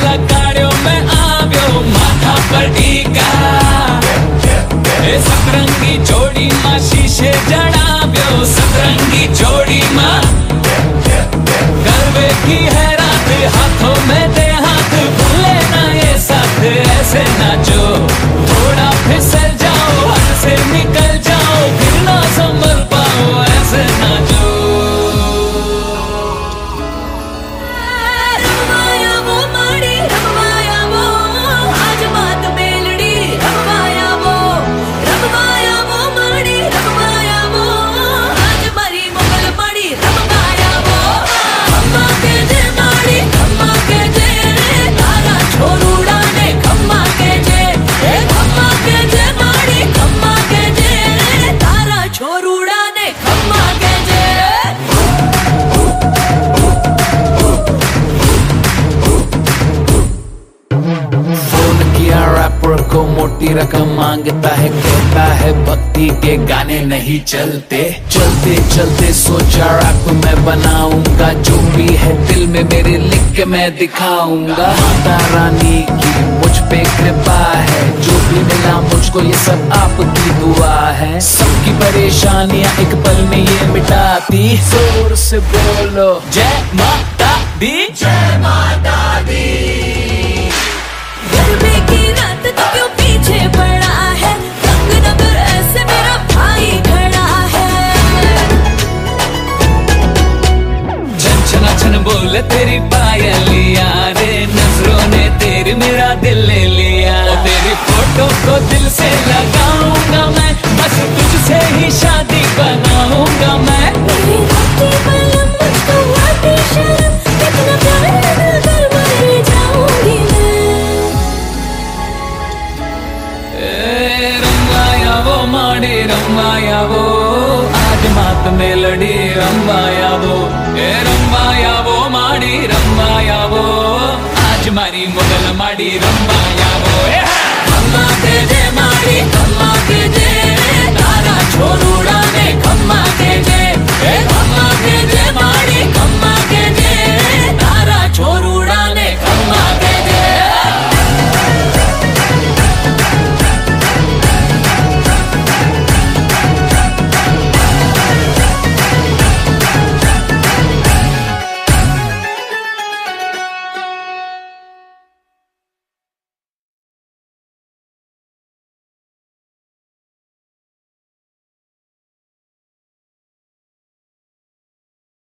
लगाड़ो में आव्यो माथा पर टीका। सतरंगी जोड़ी मां शीशे जड़ाव्यो, सतरंगी जोड़ी मां गरबे की है रात, हाथों में दे हाथ, भूले ना ये साथ। ऐसे नाचो थोड़ा फिसल जाओ, हाथ से निकल जाओ, फिर ना संभल पाओ, ऐसे नाचो। को मोटी रकम मांगता है, कहता है भक्ति के गाने नहीं चलते। चलते चलते सोचा रैप मैं बनाऊंगा, जो भी है दिल में मेरे लिख के मैं दिखाऊंगा। माता रानी की मुझ पे कृपा है, जो भी मिला मुझको ये सब आपकी दुआ है। सबकी परेशानियां एक पल में ये मिटाती, जोर से बोलो जय माता दी, जय माता दी। गरबे की रात तो क्यों पीछे पड़ा है, रंग नगर ऐसे मेरा भाई खड़ा है। छन छना छन बोले तेरी पायलिया रे, नजरों ने तेरी मेरा दिल ले लिया। और तेरी फोटो को दिल से लगाऊंगा मैं, बस तुझसे ही शादी बनाऊंगा मैं। मेरी राती बलम मुझको आती शर्म, कितना प्यार कर मर जाऊंगी रंगाया वो माड़ी रंगाया वो, आज मात मेलडी रंगाया वो। रंगाया वो माड़ी रंगाया वो, आज मारी मुगल माड़ी रंगाया वो। खम्मा के जे माड़ी खम्मा के जे, तारा छोरू